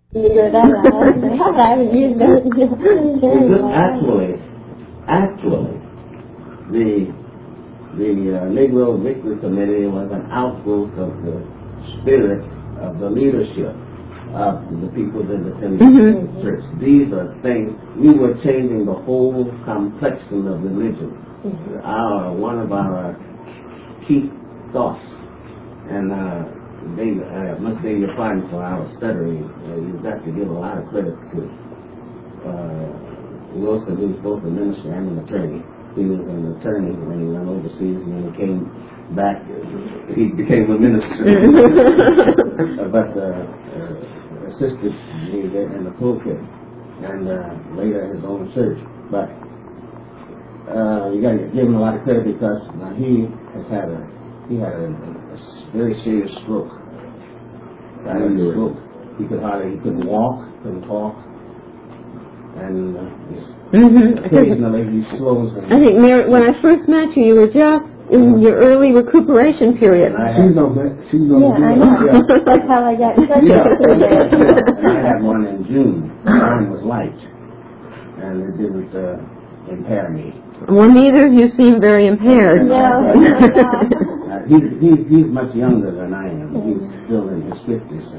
figure that out. I haven't used it. Actually, the Negro Victory Committee was an outgrowth of the spirit of the leadership of the People's Independent Church. These are things, we were changing the whole complexion of religion. One of our key thoughts, and David, I must beg your pardon for our stuttering. You've got to give a lot of credit to Wilson, who's both a minister and an attorney. He was an attorney when he went overseas, and when he came back, he became a minister. But assisted me there in the pulpit, and later his own church. But you got to give him a lot of credit because he had a very serious stroke. He couldn't walk, couldn't talk, and occasionally he slows. I think, Mary, when I first met you, you were just in your early recuperation period. She's no good. I know. That's how I got such I had one in June. Mine was light, and it didn't impair me. Well, neither of you seem very impaired. No. He's much younger than I am. He's still in his 50s.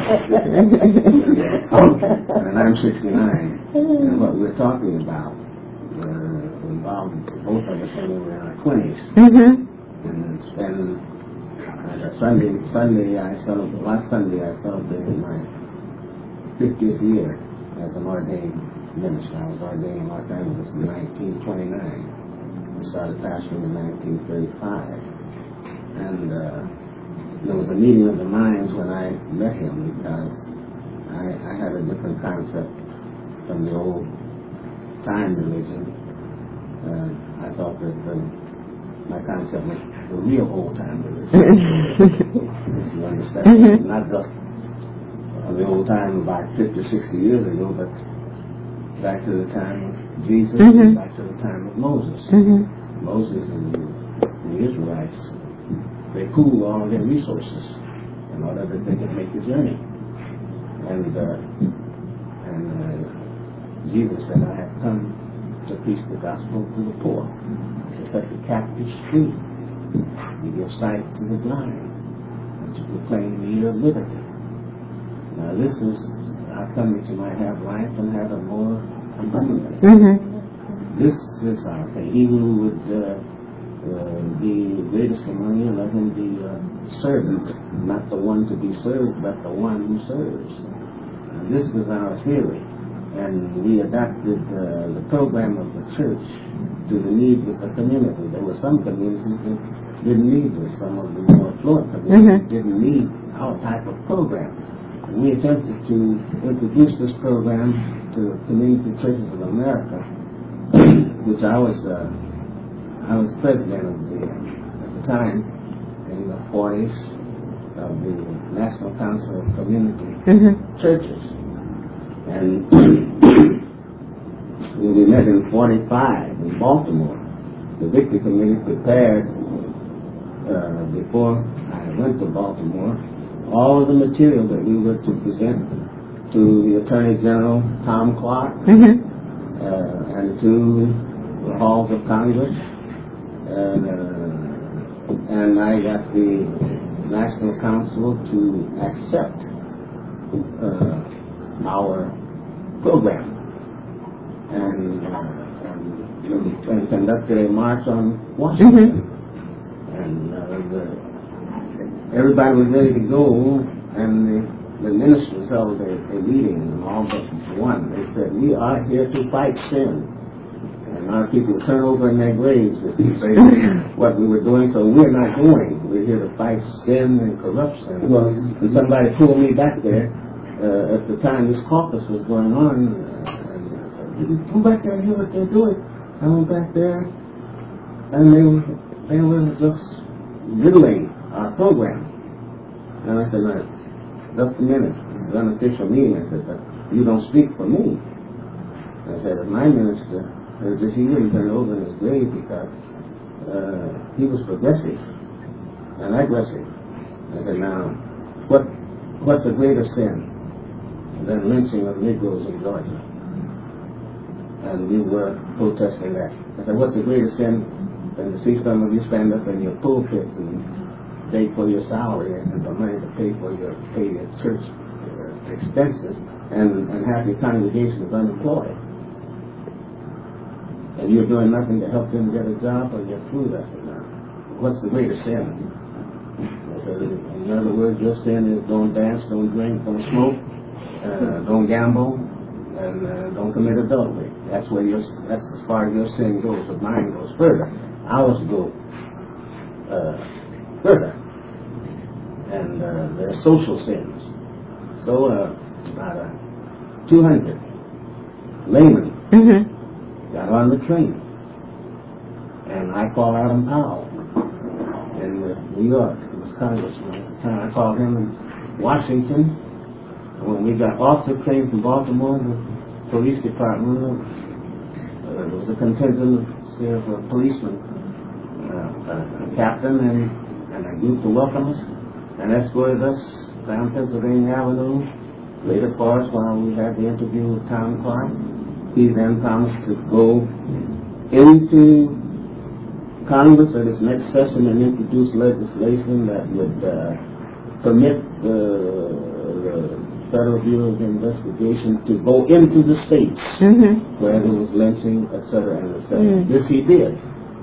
And I'm 69. And what we're talking about involved both of us when we were in our 20s. And spend last Sunday I celebrated my 50th year as an ordained minister. I was ordained in Los Angeles in 1929. I started pastoring in 1935. And there was a meeting of the minds when I met him because I had a different concept from the old time religion. I thought that my concept was the real old time religion. You understand? Not just the old time about 50, 60 years ago, but back to the time of Jesus, and back to the time of Moses. Moses and the Israelites, they pooled all their resources in order that they could make the journey. And Jesus said, I have come to preach the gospel to the poor, to set the captives free, to give sight to the blind, and to proclaim the year of liberty. Now this is, I've come that you might have life and have it more abundantly. This is our thing. He who would be greatest among you, let him be a servant, not the one to be served, but the one who serves. This was our theory, and we adapted the program of the church to the needs of the community. There were some communities that didn't need this. Some of the more affluent communities didn't need our type of program. And we attempted to introduce this program to Community Churches of America, which I was president of at the time, in the 40s, of the National Council of Community Churches. And when we met in 45 in Baltimore, the Victory Committee prepared, before I went to Baltimore, all of the material that we were to present to the Attorney General, Tom Clark, and to the halls of Congress. And I got the National Council to accept our program, and conducted a march on Washington. And everybody was ready to go, and the ministers held a meeting, and all but one. They said, we are here to fight sin. And our people turn over in their graves if you say what we were doing, so we're not going. We're here to fight sin and corruption. Well, and somebody pulled me back there at the time this caucus was going on, and I said, come back there and hear what they're doing. I went back there, and they were just riddling our program. And I said, no, just a minute, this is an unofficial meeting. I said, but you don't speak for me. I said, if my minister heard this, he wouldn't turn over in his grave because he was progressive and aggressive. I said, now, what's a greater sin? then lynching of Negroes in Georgia. And we were protesting that. I said, what's the greatest sin than to see some of you stand up in your pulpits and beg for your salary and the money to pay your church expenses and have your congregations unemployed? And you're doing nothing to help them get a job or get food. I said, no. What's the greatest sin? I said, in other words, your sin is don't dance, don't drink, don't smoke, don't gamble, and don't commit adultery. That's as far as your sin goes. But mine goes further. Ours go further. And they're social sins. So about 200 laymen got on the train. And I called Adam Powell in New York. He was congressman at the time. I called him in Washington. When we got off the train from Baltimore, the police department, there was a contingent of policemen, a captain and a group to welcome us and escorted us down Pennsylvania Avenue, later for us while we had the interview with Tom Clark. He then promised to go into Congress at its next session and introduce legislation that would permit the Federal Bureau of Investigation to go into the states where there was lynching, etc. and etc. This he did.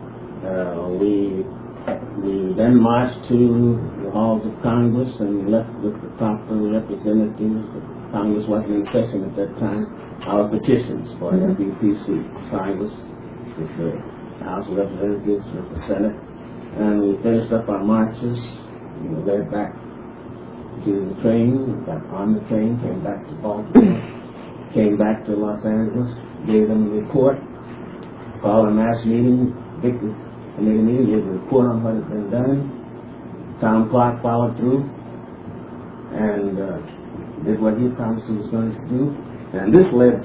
We then marched to the halls of Congress and left with the proper representatives. Congress wasn't in session at that time. Our petitions for FEPC, Congress with the House of Representatives, with the Senate, and we finished up our marches. We were led back to the train, got on the train, came back to Baltimore, came back to Los Angeles, gave them a report, called a mass meeting, gave a report on what had been done. Tom Clark followed through and did what he promised he was going to do. And this led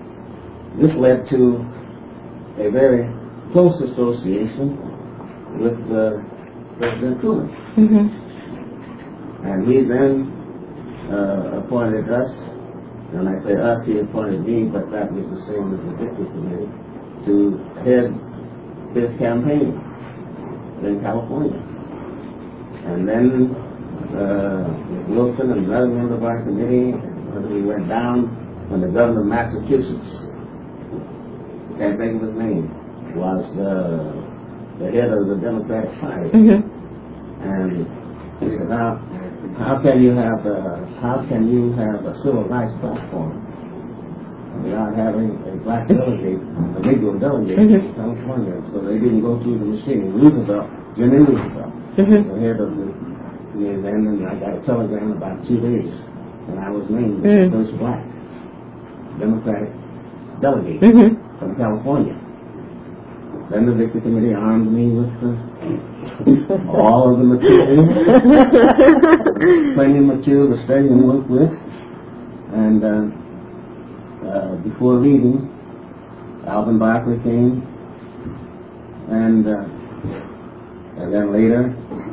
to a very close association with President Truman. And he then appointed us, and I say us, he appointed me, but that was the same as the Victory Committee, to head his campaign in California. And then Wilson and another member of our committee, we went down when the governor of Massachusetts, can't think of his name, was the head of the Democratic Party. And he said, how can you have a civil rights platform without having a black delegate, a Negro delegate in California? So they didn't go through the machine. Jimmy Roosevelt, the head of the then, and I got a telegram in about 2 days, and I was named the first black Democratic delegate from California. Then the Victory Committee armed me with all of the material, plenty of material to study and work with. And before leaving, Alvin Barkley came, and then later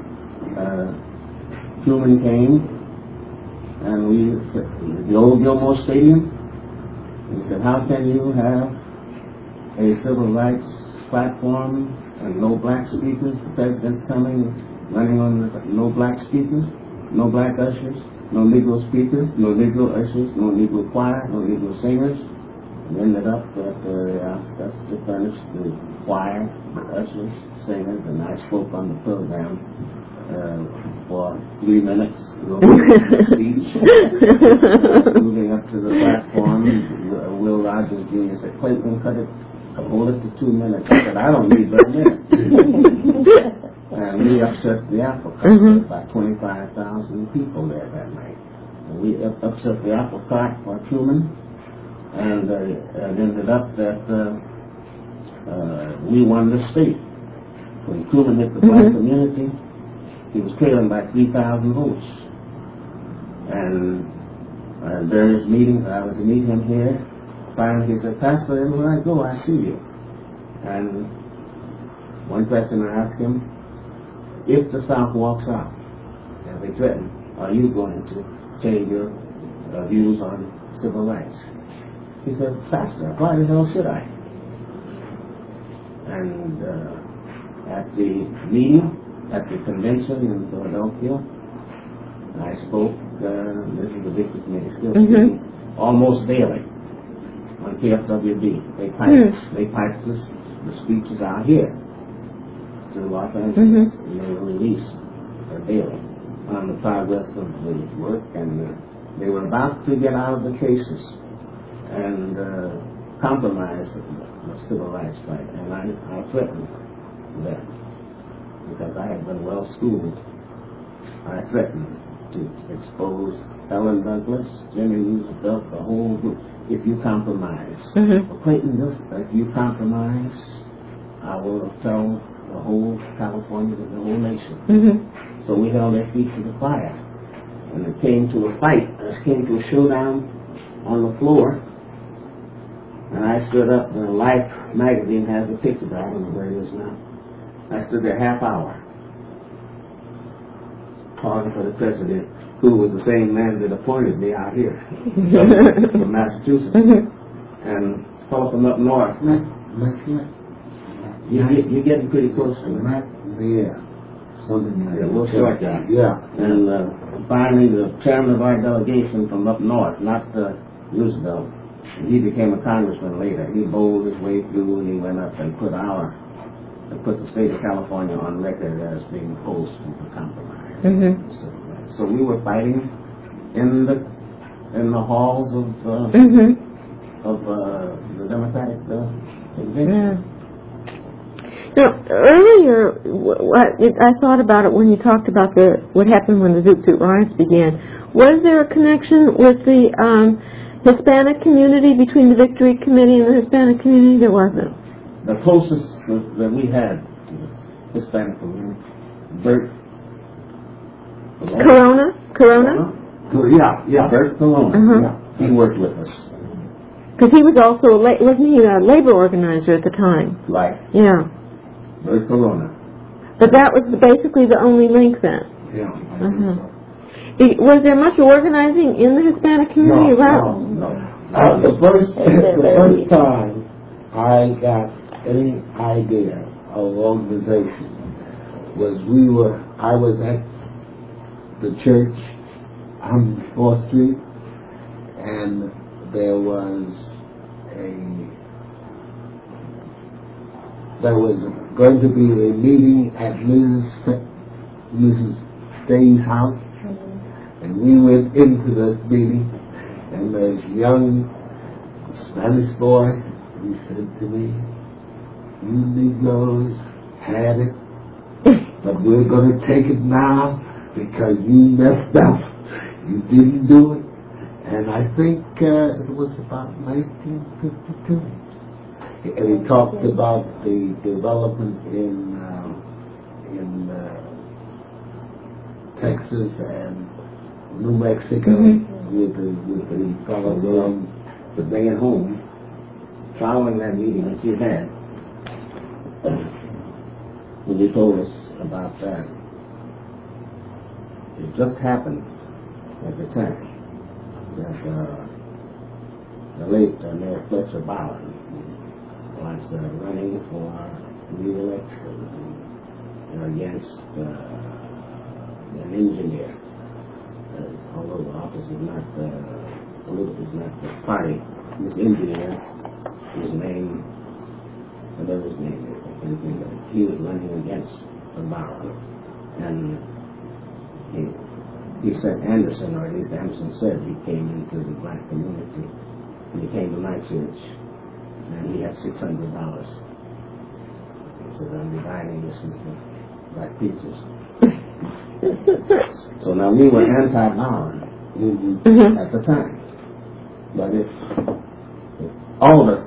Truman came, and we said, the old Gilmore Stadium. He said, how can you have a civil rights platform and no black speakers? The president's coming, running on no black speakers, no black ushers, no Negro speakers, no Negro ushers, no Negro choir, no Negro singers. And ended up that they asked us to furnish the choir, the ushers, singers, and I spoke on the program for 3 minutes, speech, moving up to the platform. Will Rogers Jr. said, Clinton, hold it to 2 minutes. I said, I don't need but a minute. And we upset the apple cart. There were about 25,000 people there that night. And we upset the apple cart for Truman, and it ended up that we won the state. When Truman hit the black community, he was trailing by 3,000 votes. And during his meeting, I was to meet him here. Finally, he said, Pastor, everywhere I go, I see you. And one question I asked him, if the South walks out, as they threaten, are you going to change your views on civil rights. He said, Pastor, why the hell should I? And at the meeting, at the convention in Philadelphia, I spoke, this is the Victory Committee still speaking, almost daily on KFWB. They piped the speeches out here to Los Angeles, and they were released daily on the progress of the work, and they were about to get out of the cases and compromise the civil rights fight, and I threatened them because I had been well schooled. I threatened to expose Helen Douglas, Jimmy Roosevelt, the whole group. If you compromise, Clayton, if you compromise, I will tell the whole California, the whole nation. So we held their feet to the fire. And it came to a fight. It came to a showdown on the floor. And I stood up, and Life magazine has a picture, I don't know where it is now. I stood there half hour calling for the president, who was the same man that appointed me out here from Massachusetts. And fellow from up north. You're getting pretty close to it. Yeah. Something like that. We'll short that. Yeah. And finally, the chairman of our delegation from up north, not Roosevelt, he became a congressman later. He bowled his way through, and he went up and put the state of California on record as being opposed to the compromise. So we were fighting in the halls of the Democratic convention. Now, earlier, I thought about it when you talked about what happened when the Zoot Suit riots began. Was there a connection with the Hispanic community, between the Victory Committee and the Hispanic community? There wasn't. The closest that we had to the Hispanic community, Bert Corona? Yeah, Bert Colonna. Yeah. He worked with us. Because he was also, wasn't he a labor organizer at the time? Right. Yeah. Bert Colonna. But that was basically the only link then? Yeah. Was there much organizing in the Hispanic community? No. The first time I got any idea of organization was I was at the church on 4th Street, and there was going to be a meeting at Mrs. Day's house, and we went into this meeting, and this young Spanish boy, he said to me, "You Negroes had it, but we're going to take it now because you messed up. You didn't do it." And I think it was about 1952. And he talked about the development in Texas and New Mexico with the fellow the day at home, following that meeting that you had, when you told us about that. It just happened at the time that the late Mayor Fletcher Bowden was running for re-election against an engineer. Although the office is not political, is not the party. This engineer, his name, whatever his name is, he was running against Bowden, and he said Anderson, or at least Anderson said he came into the black community, and he came to my church, and he had $600. He said, "I'm dividing this with the black preachers." So now we were anti-Bowden at the time, but if all the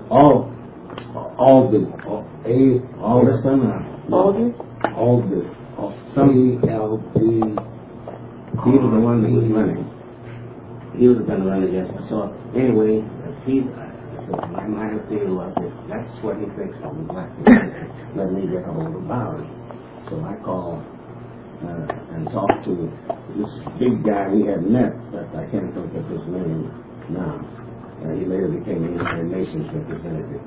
he was the one that was running. He was going to run against us. So anyway, my idea was, if that's what he thinks of the black community, let me get a hold of Bowden. So I called and talked to this big guy we had met, but I can't think of his name now. He later became the United Nations representative.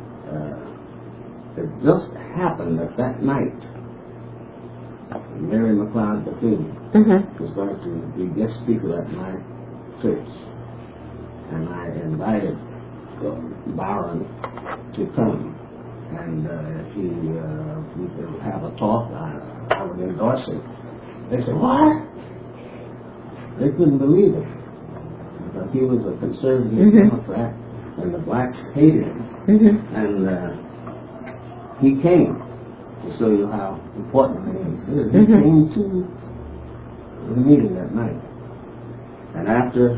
It just happened that night, Mary McLeod Bethune was going to be guest speaker at my church, and I invited Byron to come, and if we could have a talk, I would endorse him. They said, "What?" They couldn't believe it, because he was a conservative Democrat, and the blacks hated him, and he came to show you how important it is. He came to the meeting that night, and after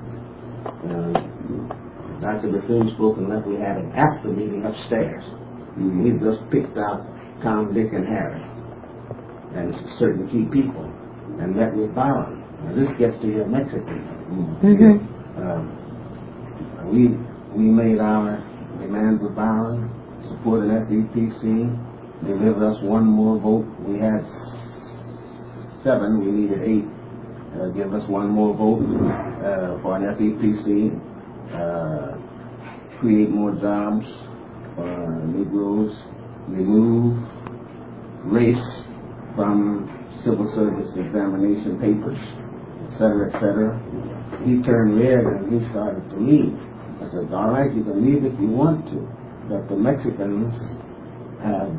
Dr. Bethune spoke and left, we had an after meeting upstairs. We just picked out Tom, Dick, and Harry, and certain key people, and met with Byron. Now this gets to your Mexican. We made our demands with Byron, supported FEPC. They gave us one more vote. We had 7, we needed 8. Give us one more vote for an FEPC. Create more jobs for Negroes. Remove race from civil service examination papers, etc., etc. He turned red and he started to leave. I said, "All right, you can leave if you want to, but the Mexicans have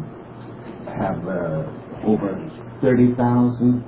over 30,000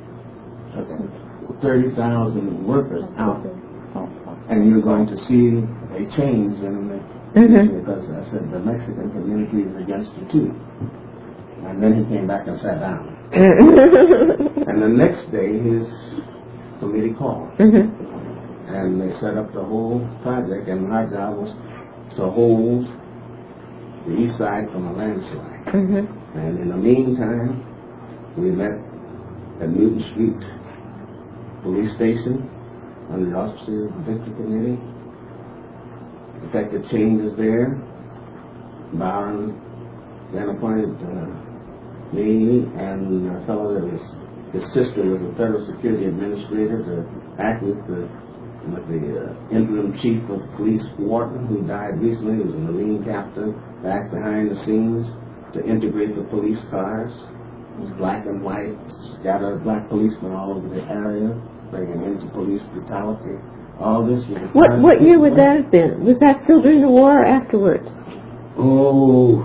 workers out, and you're going to see a change in the because I said the Mexican community is against you too." And then he came back and sat down. And the next day his committee called, and they set up the whole project, and my job was to hold the east side from a landslide. And in the meantime, we met at Newton Street Police Station under the auspices of the District Committee. Effective changes there. Byron then appointed me and a fellow that was, his sister was a federal security administrator, to act with the interim chief of police, Wharton, who died recently. He was a Marine captain, to act behind the scenes to integrate the police cars, black and white, scatter black policemen all over the area, bringing into police brutality. All this was... What year would that have been? Was that still during the war or afterwards? Oh,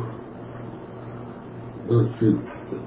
let's see.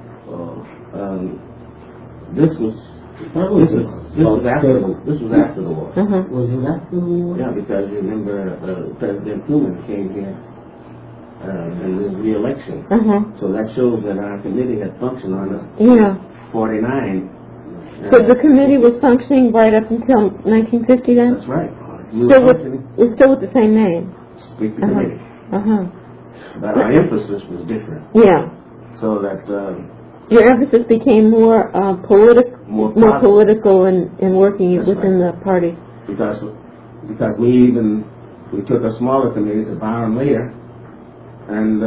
This was after the war. Was it after the war? Yeah, because you remember President Truman came here in his re-election. So that shows that our committee had functioned on 49. So the committee was functioning right up until 1950 then? That's right. It's still with the same name? Speaker Committee. But our emphasis was different. Yeah. So that... your emphasis became more political in working within the party. Because we took a smaller committee to Byron later, and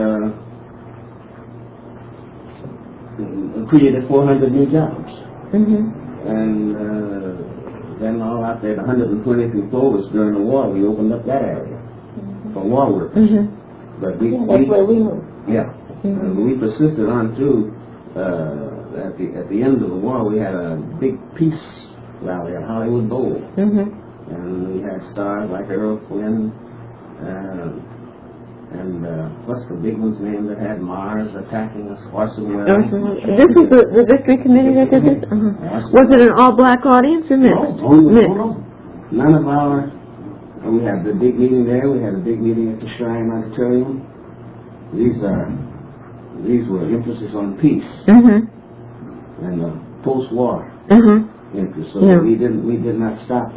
created 400 new jobs. And then all out there, the 120 people was during the war. We opened up that area for war workers. But that's where we moved. Yeah, and we persisted on through. At the end of the war, we had a big peace rally at Hollywood Bowl, and we had stars like Earl Flynn, and what's the big one's name that had Mars attacking us, Orson Welles. This was the district committee that did this? Was it an all-black audience or mixed? No. None of our... We had the big meeting there. We had a big meeting at the Shrine Auditorium. These were emphasis on peace and post-war interest. So we did not stop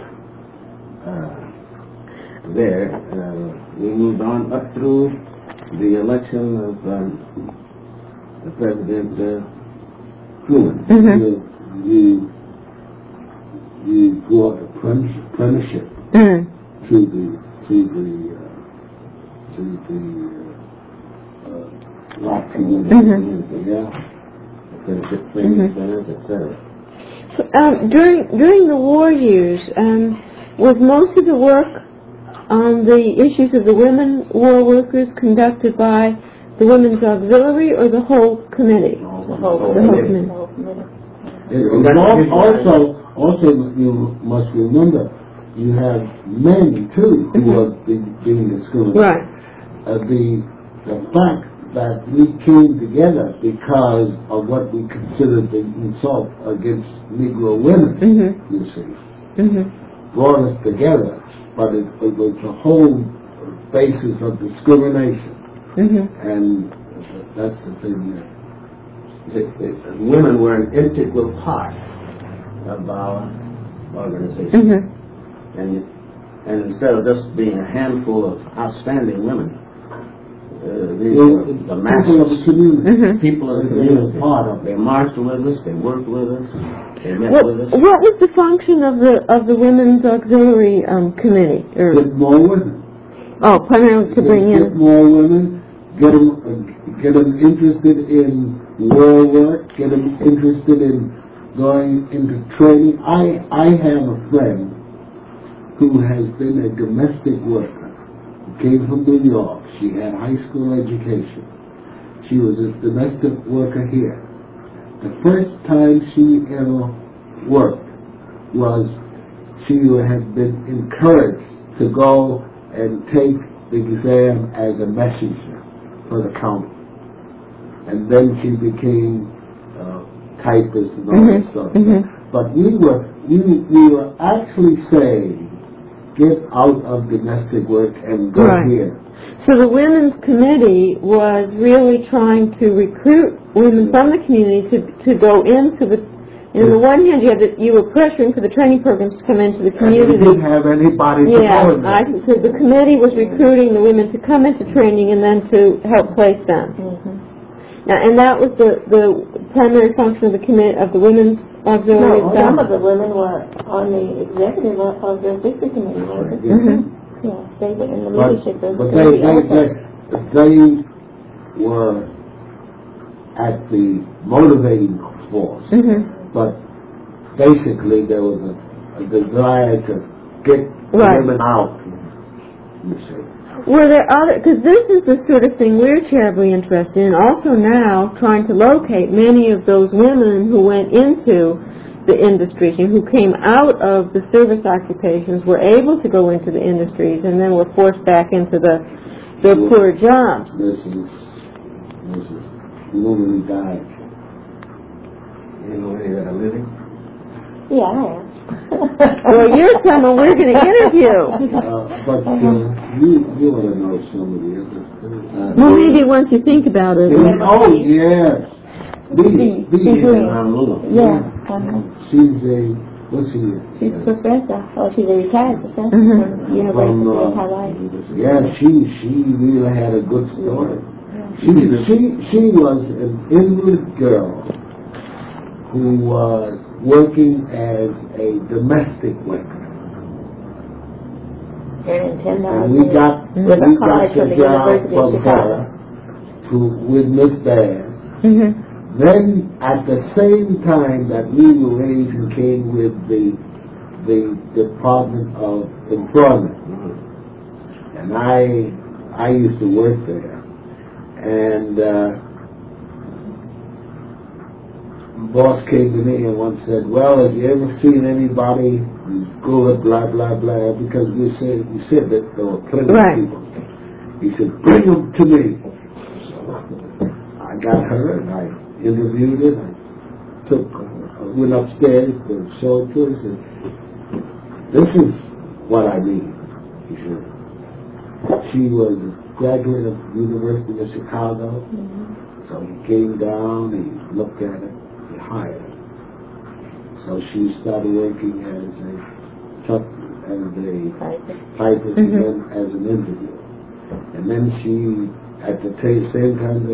there. We moved on up through the election of President Truman. You brought apprenticeship to the black community. Apprenticeship training centers, etc. During the war years, was most of the work on the issues of the women war workers conducted by the Women's Auxiliary or the whole committee? The whole committee. Also, you must remember, you have men too who are being discriminated. Right. The fact that we came together because of what we considered the insult against Negro women, you see, brought us together, but it was the whole basis of discrimination. And that's the thing. Women were an integral part of our organization. And instead of just being a handful of outstanding women, these were the masses of the community. People of the community. Part of. They marched with us. They worked with us. They met with us. What was the function of the Women's Auxiliary Committee? Get more women. Oh, primarily to bring in. Get more women. Get them interested in war work. Get them interested in going into training. I have a friend who has been a domestic worker. Came from New York. She had high school education. She was a domestic worker here. The first time she ever worked was she had been encouraged to go and take the exam as a messenger for the county. And then she became typist and all that stuff. But we were actually saying, get out of domestic work and go here. So the Women's Committee was really trying to recruit women from the community to go into the. On the one hand, you were pressuring for the training programs to come into the community. And we didn't have anybody to go in there. So the committee was recruiting the women to come into training and then to help place them. Now, and that was the primary function of the committee of the Women's Auxiliary. No, some of the women were on the executive of the district committee, weren't they? Yeah, they were in the leadership of the committee. They were at the motivating force, but basically there was a desire to get women out, you see. Were there other, because this is the sort of thing we're terribly interested in, also now trying to locate many of those women who went into the industries and who came out of the service occupations, were able to go into the industries and then were forced back into the poor jobs. Mrs. The woman who died. You know any that are living? Yeah, I am. Well, you're someone we're going to interview. But you want to know some of the others. Well, maybe once you think about it. Oh, yes. Yeah. She's a, what's she? She's a professor. Oh, she's a retired professor from University of Hawaii. Yeah, she really had a good story. She was an English girl who was working as a domestic worker. And we got the job from her with Miss Bass. Then, at the same time that we were raising came with the Department of Employment. And I used to work there. And boss came to me and once said, well, have you ever seen anybody who's good, blah, blah, blah, because we said that there were plenty of people. He said, bring them to me. So I got her and I interviewed her. I went upstairs and showed to her and said, this is what I mean. He said, she was a graduate of the University of Chicago. So he came down, he looked at it, he hired her. So she started working as a typist and then as an interviewer. And then she, at the same time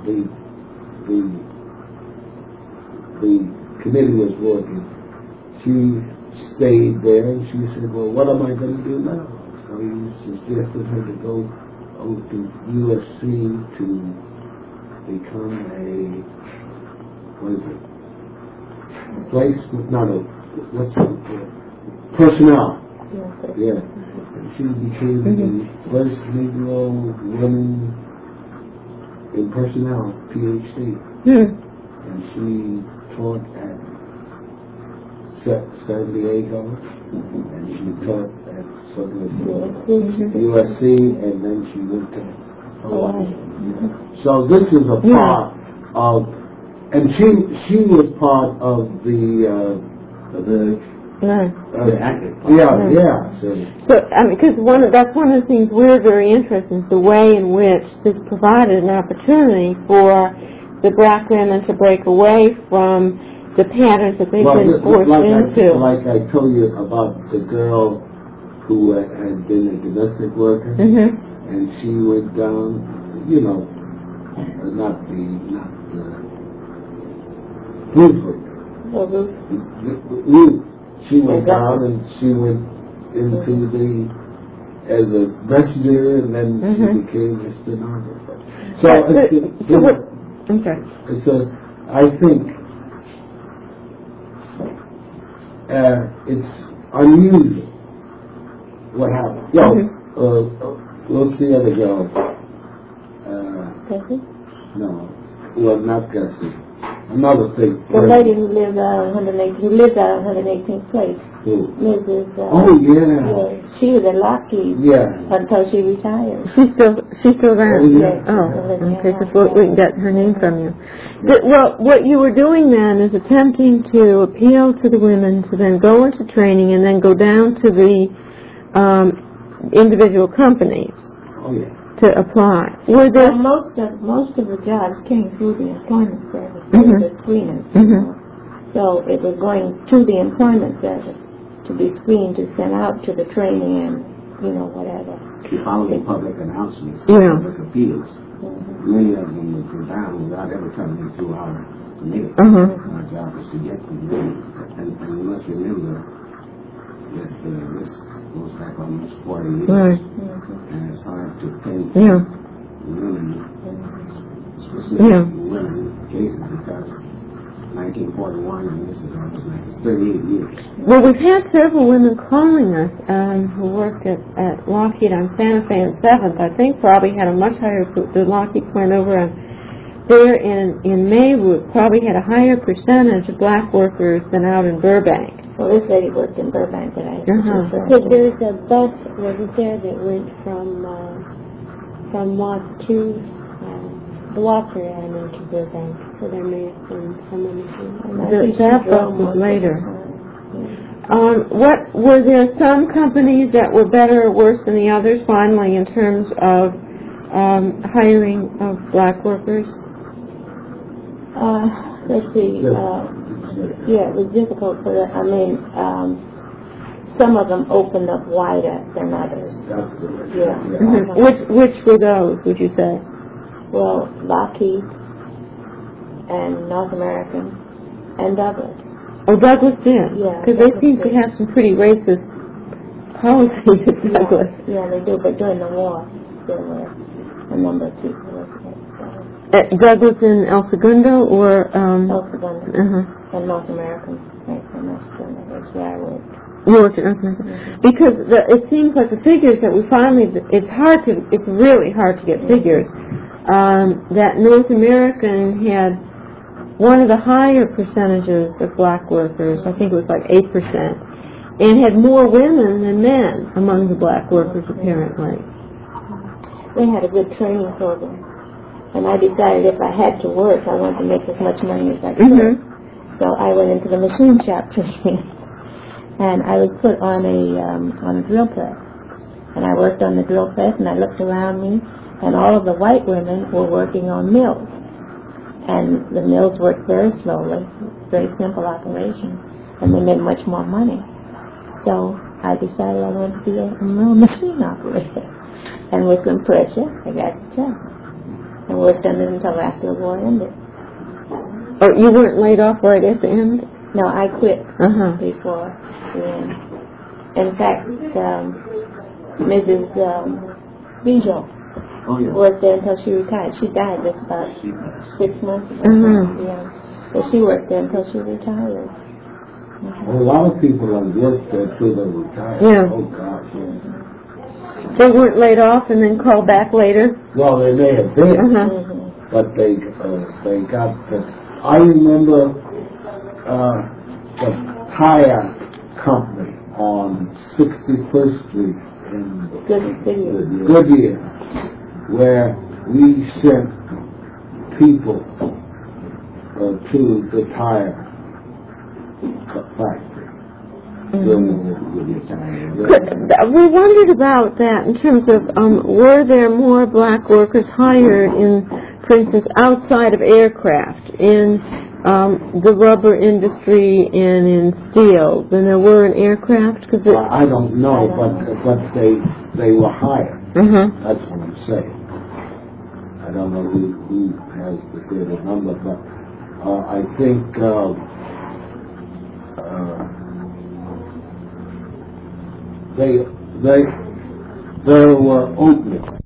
the committee was working, she stayed there and she said, well, what am I going to do now? So he suggested her to go to USC to become a placement, not a, what's it, personnel. Yeah. And she became the first Negro woman in personnel, PhD. And she taught at San Diego, and she taught at USC, and then she went to Hawaii. So this is a part of, and she was part of the So, because that's one of the things we're very interested in, the way in which this provided an opportunity for the black women to break away from the patterns that they've been forced into. Like I told you about the girl who had been a domestic worker, and she went down, not Ruth. She went down and she went into as a messenger, and then she became a stenographer. So I think it's unusual what happened. What's the other girl? Gussie? No, well, not Gussie. Another thing. The lady who lived out 118th place. Who? Mrs. She was at Lockheed. Until she retired. She's still there. Yes. Okay. Because we can get her name from you. Well, what you were doing then is attempting to appeal to the women to then go into training and then go down to the individual companies. To apply. Were there most of the jobs came through the employment service, the screeners. So it was going to the employment service to be screened to send out to the training and whatever. Following public announcements, public appeals. Many of them would go down without ever coming to our committee. Our job is to get them in, and you must remember that this goes back almost 40 years. And it's hard to think women, specifically women cases, because 1941 and this is almost like 38 years. Well, we've had several women calling us who worked at Lockheed on Santa Fe and 7th. I think probably had a much higher, the Lockheed plant over on there in Maywood probably had a higher percentage of black workers than out in Burbank. Well, this lady worked in Burbank that I Because there's a bus, wasn't there, that went from Watts to Blocker and into Burbank. So there may have been someone who... That bus was later. Were there some companies that were better or worse than the others, finally, in terms of hiring of black workers? Let's see. It was difficult for them. I mean, some of them opened up wider than others. Which were those, would you say? Well, Lockheed and North American and Douglas. Oh, Douglas did? Yeah. Because they seem to have some pretty racist policies at Douglas. Yeah, they do. But during the war, there were a number of people. At Douglas in El Segundo or... El Segundo. And North American. Right, and that's where I worked. You worked at North American? Because it seems like the figures that we finally... It's really hard to get figures. That North American had one of the higher percentages of black workers, I think it was like 8%, and had more women than men among the black workers, apparently. They had a good training program. And I decided if I had to work, I wanted to make as much money as I could. So I went into the machine shop training. And I was put on a drill press. And I worked on the drill press, and I looked around me, and all of the white women were working on mills. And the mills worked very slowly, very simple operation, and they made much more money. So I decided I wanted to be a mill machine operator. And with some pressure, I got the job. And worked on it until after the war ended. Oh, you weren't laid off right at the end? No, I quit before the end. In fact, Mrs. Bijou worked there until she retired. She died just about 6 months ago. Yeah. But she worked there until she retired. A lot of people have worked there till they retire. Yeah. Oh, gosh. They weren't laid off and then called back later? Well, they may have been, Uh-huh. but they got the... I remember the tire company on 61st Street in Goodyear, where we sent people to the tire factory. We wondered about that in terms of were there more black workers hired in, for instance, outside of aircraft, in the rubber industry and in steel than there were in aircraft? I don't know, but they were hired. That's what I'm saying. I don't know who has the greater number, but I think there were openings